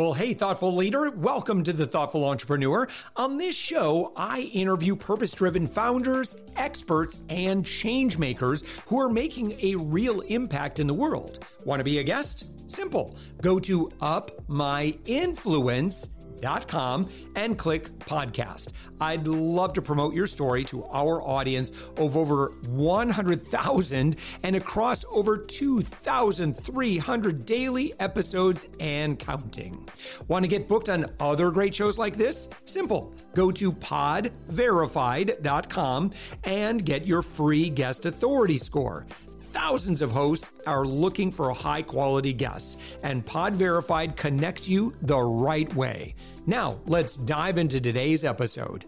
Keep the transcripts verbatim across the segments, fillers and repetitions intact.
Well, hey, thoughtful leader, welcome to the Thoughtful Entrepreneur. On this show, I interview purpose driven founders, experts, and change makers who are making a real impact in the world. Want to be a guest? Simple. Go to up my influence dot com and click podcast. I'd love to promote your story to our audience of over one hundred thousand and across over two thousand three hundred daily episodes and counting. Want to get booked on other great shows like this? Simple. Go to pod verified dot com and get your free guest authority score. Thousands of hosts are looking for high quality guests, and Pod Verified connects you the right way. Now, let's dive into today's episode.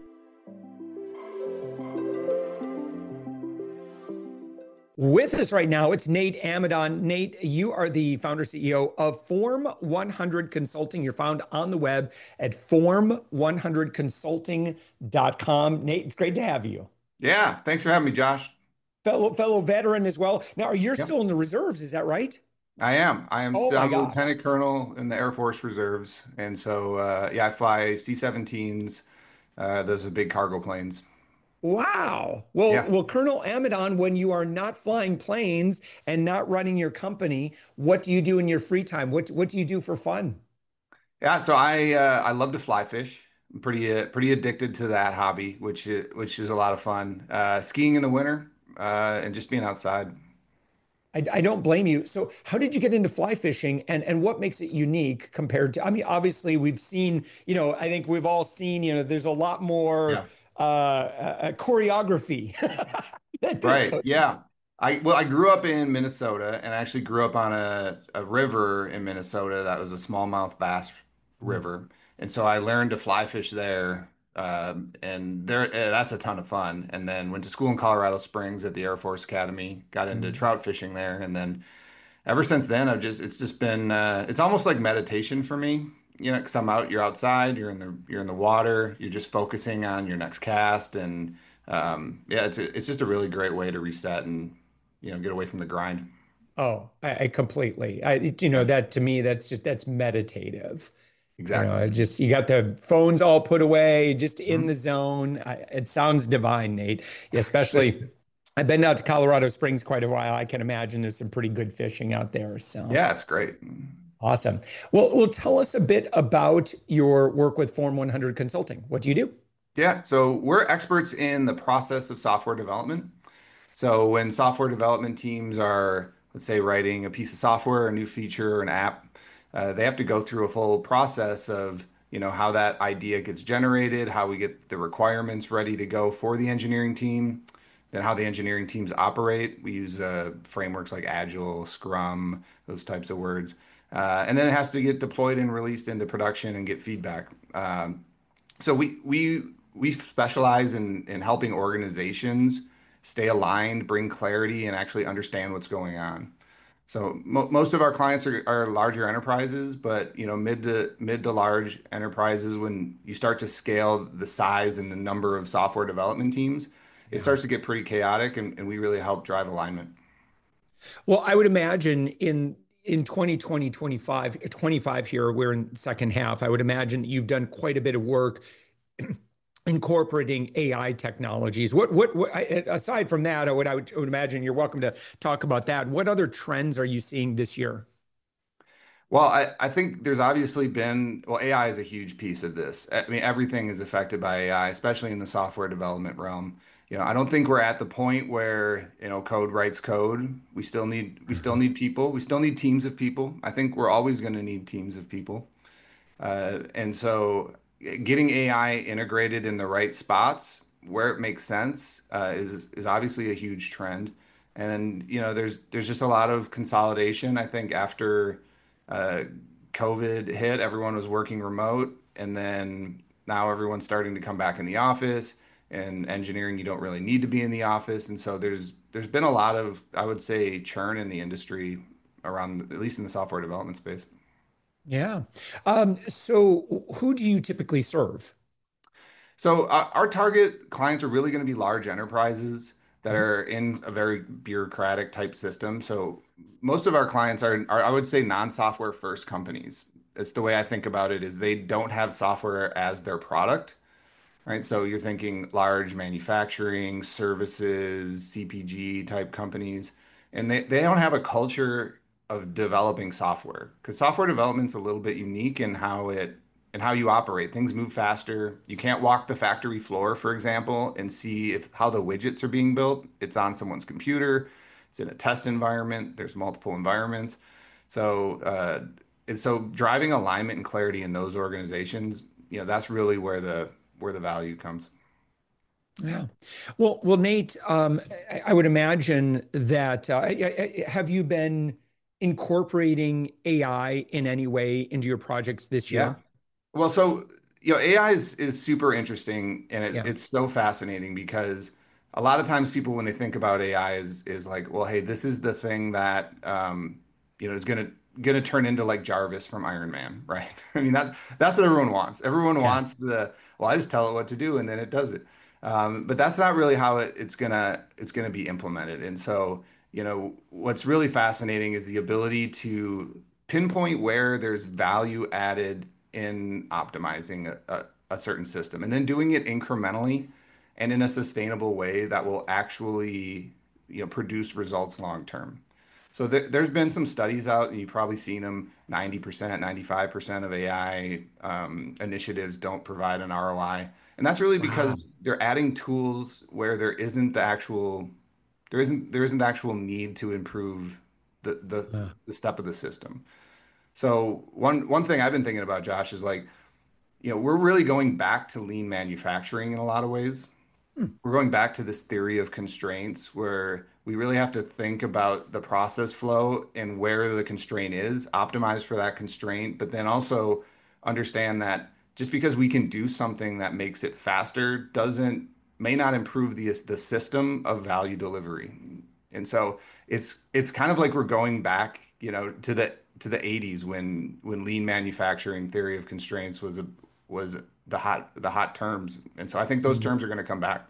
With us right now, it's Nate Amidon. Nate, you are the founder C E O of Form one hundred Consulting. You're found on the web at form one hundred consulting dot com. Nate, it's great to have you. Yeah, thanks for having me, Josh. Fellow fellow veteran as well. Now, you're Yep. still in the reserves, is that right? I am. I am Oh still my I'm a gosh. lieutenant colonel in the Air Force Reserves. And so, uh, yeah, I fly C seventeens. Uh, those are big cargo planes. Wow. Well, Yeah. well, Colonel Amidon, when you are not flying planes and not running your company, what do you do in your free time? What what do you do for fun? Yeah, so I uh, I love to fly fish. I'm pretty uh, pretty addicted to that hobby, which is, which is a lot of fun. Uh, skiing in the winter, uh, and just being outside. I, I don't blame you. So, how did you get into fly fishing, and and what makes it unique compared to? I mean, obviously, we've seen, you know, I think we've all seen, you know, there's a lot more Yeah. uh, uh, choreography. that- that Right. goes- Yeah. I well, I grew up in Minnesota and I actually grew up on a, a river in Minnesota that was a smallmouth bass river. And so I learned to fly fish there. Um, and there eh, that's a ton of fun. And then went to school in Colorado Springs at the Air Force Academy, got into Mhm. trout fishing there. And then ever since then, I've just it's just been uh, it's almost like meditation for me. You know, because I'm out, you're outside, you're in the you're in the water, you're just focusing on your next cast, and um, yeah, it's a, it's just a really great way to reset and you know get away from the grind. Oh, I, I completely. I, you know, Yeah, that to me, that's just that's meditative. You know, exactly. it just you got the phones all put away, just in the Mhm. zone. I, it sounds divine, Nate. Especially, I've been out to Colorado Springs quite a while. I can imagine there's some pretty good fishing out there. So Yeah, it's great. awesome. Well, well, tell us a bit about your work with Form one hundred Consulting. What do you do? Yeah, so we're experts in the process of software development. So when software development teams are, let's say, writing a piece of software, a new feature, an app, uh, they have to go through a full process of, you know, how that idea gets generated, how we get the requirements ready to go for the engineering team, then how the engineering teams operate. We use uh, frameworks like Agile, Scrum, those types of words. Uh, and then it has to get deployed and released into production and get feedback. Um, so we we we specialize in in helping organizations stay aligned, bring clarity, and actually understand what's going on. So mo most of our clients are, are larger enterprises, but you know, mid to mid to large enterprises, when you start to scale the size and the number of software development teams, it Yeah. starts to get pretty chaotic, and, and we really help drive alignment. Well, I would imagine in in twenty twenty, twenty-five, twenty-five here, we're in second half. I would imagine you've done quite a bit of work incorporating A I technologies. What, what, what aside from that, I would, I would, I would imagine you're welcome to talk about that. What other trends are you seeing this year? Well, I, I think there's obviously been, well, A I is a huge piece of this. I mean, everything is affected by A I, especially in the software development realm. You know, I don't think we're at the point where, you know, code writes code. We still need we still need people. We still need teams of people. I think we're always going to need teams of people. Uh, and so getting A I integrated in the right spots where it makes sense uh, is is obviously a huge trend. And you know, there's there's just a lot of consolidation. I think after uh, COVID hit, everyone was working remote, and then now everyone's starting to come back in the office. And engineering, you don't really need to be in the office, and so there's there's been a lot of, I would say, churn in the industry around, at least in the software development space. Yeah. Um, so who do you typically serve? So uh, our target clients are really going to be large enterprises that Mhm. are in a very bureaucratic type system. So most of our clients are, are I would say, non-software first companies. it's the way I think about it is they don't have software as their product, right? So you're thinking large manufacturing, services, C P G type companies, and they, they don't have a culture of developing software because software development's a little bit unique in how it and how you operate. Things move faster. You can't walk the factory floor, for example, and see if how the widgets are being built. It's on someone's computer. It's in a test environment. There's multiple environments. So, uh, and so driving alignment and clarity in those organizations, you know, that's really where the where the value comes. Yeah. Well, well, Nate, um, I, I would imagine that uh, I- I- have you been incorporating A I in any way into your projects this Yeah. year? Well, so you know, A I is is super interesting and it, Yeah. it's so fascinating because a lot of times people when they think about A I is is like, well, hey, this is the thing that um, you know is gonna gonna turn into like Jarvis from Iron Man, right? I mean that's that's what everyone wants. Everyone Yeah. wants the well, I just tell it what to do and then it does it. Um, but that's not really how it, it's gonna it's gonna be implemented. And so, you know, what's really fascinating is the ability to pinpoint where there's value added in optimizing a, a, a certain system and then doing it incrementally and in a sustainable way that will actually, you know, produce results long term. So th there's been some studies out, and you've probably seen them. ninety percent, ninety-five percent of A I um, initiatives don't provide an R O I, and that's really Wow. because they're adding tools where there isn't the actual there isn't there isn't the actual need to improve the the Uh, the step of the system. So one one thing I've been thinking about, Josh, is like, you know, we're really going back to lean manufacturing in a lot of ways. hmm. We're going back to this theory of constraints where we really have to think about the process flow and where the constraint is, optimize for that constraint, but then also understand that just because we can do something that makes it faster doesn't may not improve the the system of value delivery. And so it's it's kind of like we're going back, you know, to the to the eighties when when lean manufacturing theory of constraints was a was the hot the hot terms. And so I think those terms are going to come back.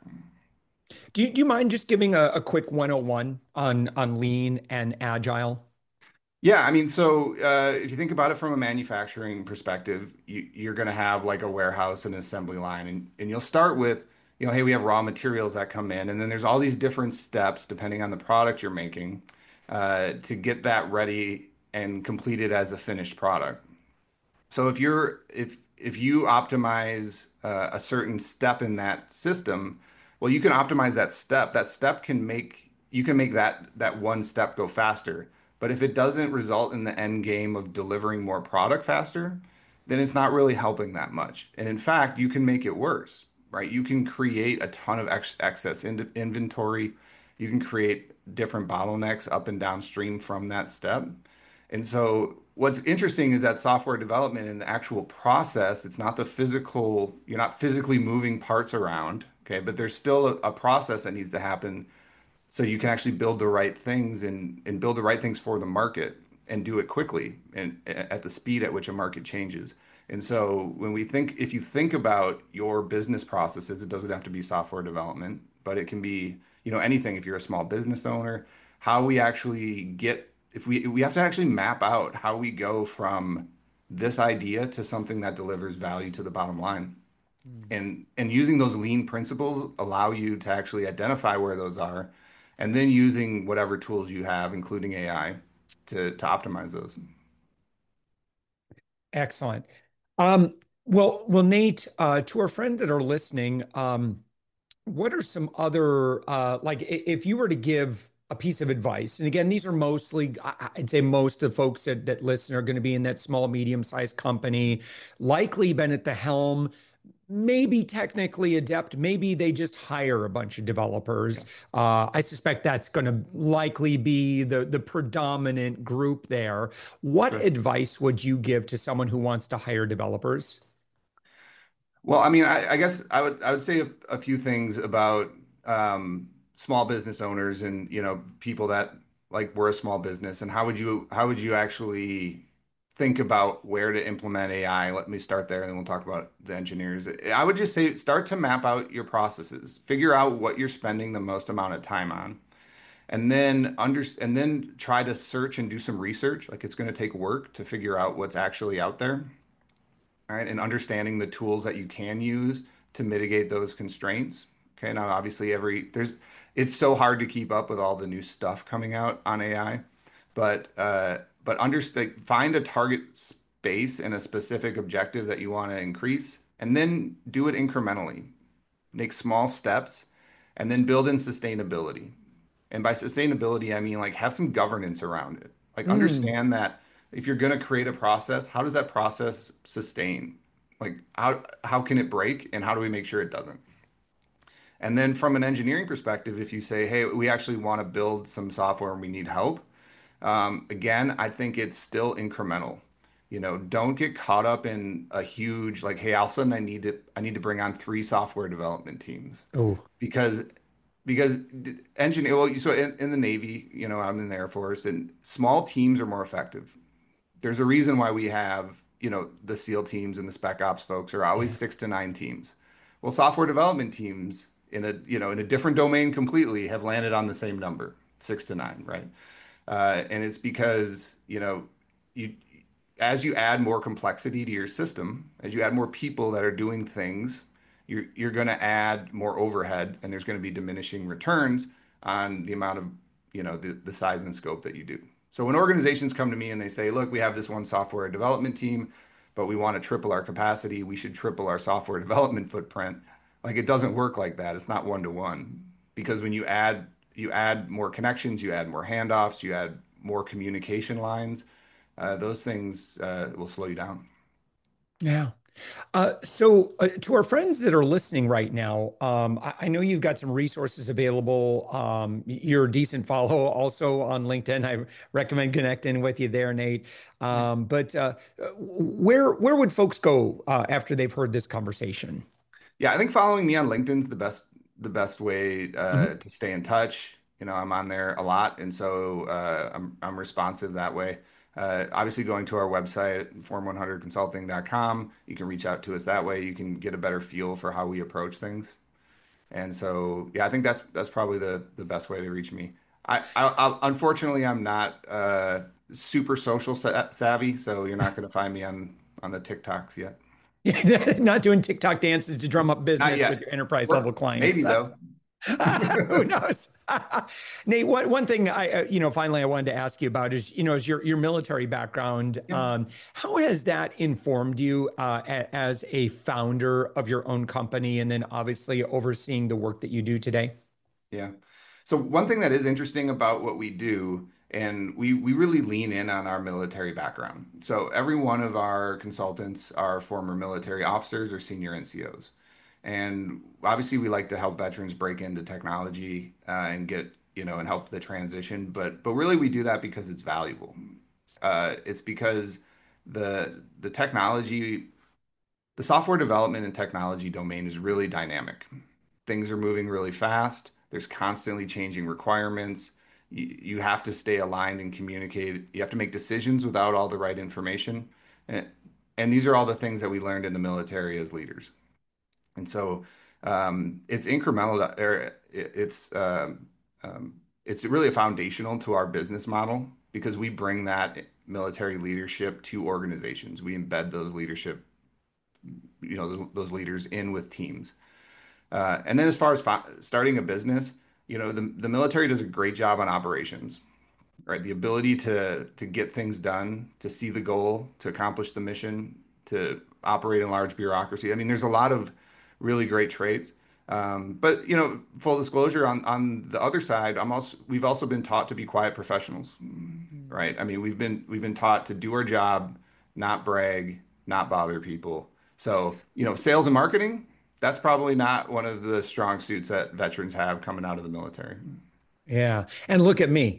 Do you, do you mind just giving a, a quick one oh one on on lean and agile? Yeah, I mean, so uh, if you think about it from a manufacturing perspective, you, you're going to have like a warehouse and an assembly line, and, and you'll start with, you know, hey, we have raw materials that come in, and then there's all these different steps depending on the product you're making uh, to get that ready and completed as a finished product. So if you're if if you optimize uh, a certain step in that system, well, you can optimize that step. That step can make you can make that that one step go faster. But if it doesn't result in the end game of delivering more product faster, then it's not really helping that much. And in fact, you can make it worse, right? You can create a ton of ex excess in inventory. You can create different bottlenecks up and downstream from that step. And so what's interesting is that software development and the actual process, it's not the physical, you're not physically moving parts around, okay? But there's still a, a process that needs to happen so you can actually build the right things and and build the right things for the market and do it quickly and at the speed at which a market changes. And so when we think, if you think about your business processes, it doesn't have to be software development, but it can be, you know, anything. If you're a small business owner, how we actually get, if we we have to actually map out how we go from this idea to something that delivers value to the bottom line. Hmm. And and using those lean principles allow you to actually identify where those are, and then using whatever tools you have, including A I, to to optimize those. Excellent. Um, well, well, Nate, uh, to our friends that are listening, um, what are some other uh, like i- if you were to give a piece of advice, and again, these are mostly, I- I'd say most of the folks that, that listen are going to be in that small, medium-sized company, likely been at the helm, maybe technically adept, maybe they just hire a bunch of Yeah, developers. Uh, I suspect that's going to likely be the the predominant group there. What sure. advice would you give to someone who wants to hire developers? Well, I mean, I, I guess I would I would say a, a few things about um, small business owners and you know people that like we're a small business and how would you how would you actually think about where to implement A I? Let me start there, and then we'll talk about the engineers. I would just say start to map out your processes, figure out what you're spending the most amount of time on, and then under and then try to search and do some research. Like it's going to take work to figure out what's actually out there, all right, and understanding the tools that you can use to mitigate those constraints. Okay, now obviously every there's it's so hard to keep up with all the new stuff coming out on A I, but uh, but understand find a target space and a specific objective that you want to increase, and then do it incrementally. Make small steps, and then build in sustainability. And by sustainability, I mean like have some governance around it. Like Mm. understand that if you're going to create a process, how does that process sustain? Like how how can it break and how do we make sure it doesn't? And then from an engineering perspective, if you say, hey, we actually want to build some software and we need help, um, again, I think it's still incremental. You know, don't get caught up in a huge like, hey, all of a sudden I need to I need to bring on three software development teams Oh, because because engineer well, so in, in the Navy, you know, I'm in the Air Force, and small teams are more effective. There's a reason why we have, you know, the SEAL teams and the Spec Ops folks are always yeah. six to nine teams. Well, software development teams in a, you know, in a different domain completely have landed on the same number, six to nine, right? Uh, and it's because, you know, you as you add more complexity to your system, as you add more people that are doing things, you're you're going to add more overhead, and there's going to be diminishing returns on the amount of, you know, the the size and scope that you do. So when organizations come to me and they say, "Look, we have this one software development team, but we want to triple our capacity. We should triple our software development footprint." Like it doesn't work like that. It's not one to one because when you add you add more connections, you add more handoffs, you add more communication lines, uh, those things uh, will slow you down. Yeah. Uh, so, uh, to our friends that are listening right now, um, I, I know you've got some resources available. Um, you're a decent follow also on LinkedIn. I recommend connecting with you there, Nate. Nice. Um, but uh, where where would folks go uh, after they've heard this conversation? Yeah, I think following me on LinkedIn's the best the best way uh, Mhm. to stay in touch. You know, I'm on there a lot, and so uh, I'm I'm responsive that way. Uh, obviously, going to our website, form one hundred consulting dot com, you can reach out to us that way. You can get a better feel for how we approach things. And so, yeah, I think that's that's probably the the best way to reach me. I, I, I unfortunately I'm not uh, super social sa savvy, so you're not going to find me on on the TikToks yet. Not doing TikTok dances to drum up Not business with yet. your enterprise level Or clients. maybe though. Who knows? Nate, one, one thing I, uh, you know, finally I wanted to ask you about is, you know, is your, your military background. Yeah. Um, how has that informed you uh, a, as a founder of your own company and then obviously overseeing the work that you do today? Yeah. So one thing that is interesting about what we do, and we we really lean in on our military background. So every one of our consultants are former military officers or senior N C Os. And obviously we like to help veterans break into technology uh, and get, you know, and help the transition, but but really we do that because it's valuable. Uh, it's because the the technology, the software development and technology domain is really dynamic. Things are moving really fast. There's constantly changing requirements. You, you have to stay aligned and communicate. You have to make decisions without all the right information. And, and these are all the things that we learned in the military as leaders. And so um, it's incremental, or it's um, um, it's really foundational to our business model because we bring that military leadership to organizations. We embed those leadership, you know, those leaders in with teams. Uh, and then as far as starting a business, you know, the, the military does a great job on operations, right? The ability to to get things done, to see the goal, to accomplish the mission, to operate in large bureaucracy. I mean, there's a lot of really great traits. Um, but you know, full disclosure on on the other side, I'm also we've also been taught to be quiet professionals, right? I mean, we've been we've been taught to do our job, not brag, not bother people. So, you know, sales and marketing, that's probably not one of the strong suits that veterans have coming out of the military. Yeah. And look at me.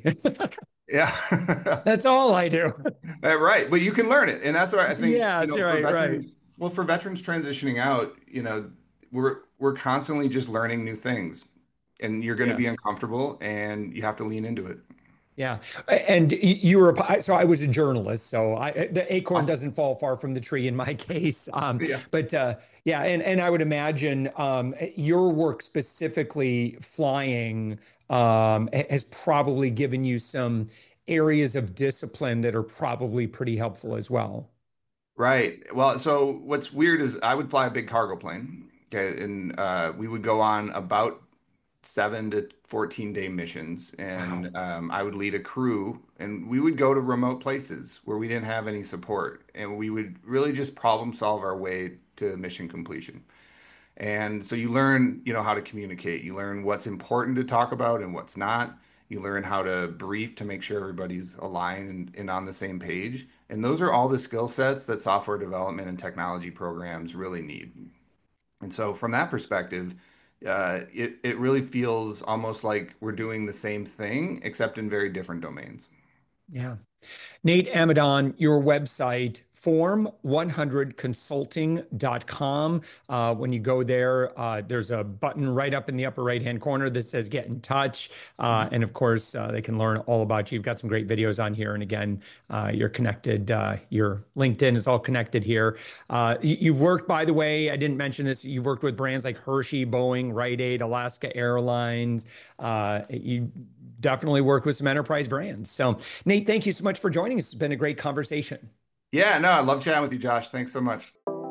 Yeah. That's all I do. Uh, Right. But you can learn it. And that's why I think, Yeah, you know, for right, right. veterans, well, for veterans transitioning out, you know, we're we're constantly just learning new things. And you're going to Yeah. be uncomfortable and you have to lean into it. Yeah. And you were, so I was a journalist, so I, the acorn Awesome. doesn't fall far from the tree in my case. Um, Yeah. but uh, yeah, and, and I would imagine um, your work specifically flying um, has probably given you some areas of discipline that are probably pretty helpful as well. Right. Well, so what's weird is I would fly a big cargo plane. Okay. And uh, we would go on about seven to fourteen day missions. Wow. And um, I would lead a crew and we would go to remote places where we didn't have any support. And we would really just problem solve our way to mission completion. And so you learn, you know, how to communicate. You learn what's important to talk about and what's not. You learn how to brief to make sure everybody's aligned and, and on the same page. And those are all the skill sets that software development and technology programs really need. And so from that perspective, uh, it, it really feels almost like we're doing the same thing, except in very different domains. Yeah. Nate Amadon, your website, form one hundred consulting dot com. Uh, when you go there, uh, there's a button right up in the upper right-hand corner that says get in touch. Uh, and of course, uh, they can learn all about you. You've got some great videos on here. And again, uh, you're connected. Uh, your LinkedIn is all connected here. Uh, you, you've worked, by the way, I didn't mention this, you've worked with brands like Hershey, Boeing, Rite Aid, Alaska Airlines. Uh, you definitely work with some enterprise brands. So, Nate, thank you so much for joining us. It's been a great conversation. Yeah, no, I love chatting with you, Josh. Thanks so much.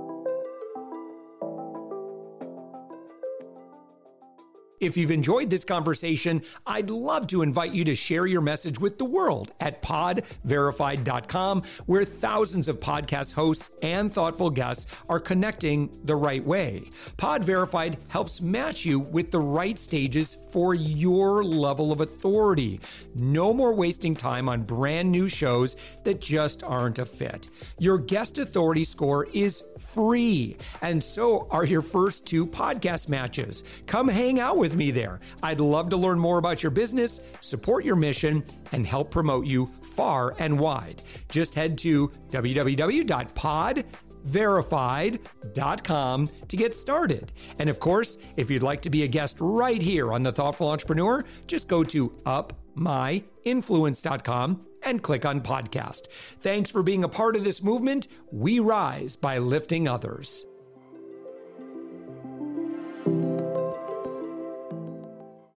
If you've enjoyed this conversation, I'd love to invite you to share your message with the world at pod verified dot com, where thousands of podcast hosts and thoughtful guests are connecting the right way. Pod Verified helps match you with the right stages for your level of authority. No more wasting time on brand new shows that just aren't a fit. Your guest authority score is free, and so are your first two podcast matches. Come hang out with me there. I'd love to learn more about your business, support your mission, and help promote you far and wide. Just head to w w w dot pod verified dot com to get started. And of course, if you'd like to be a guest right here on The Thoughtful Entrepreneur, just go to up my influence dot com and click on podcast. Thanks for being a part of this movement. We rise by lifting others.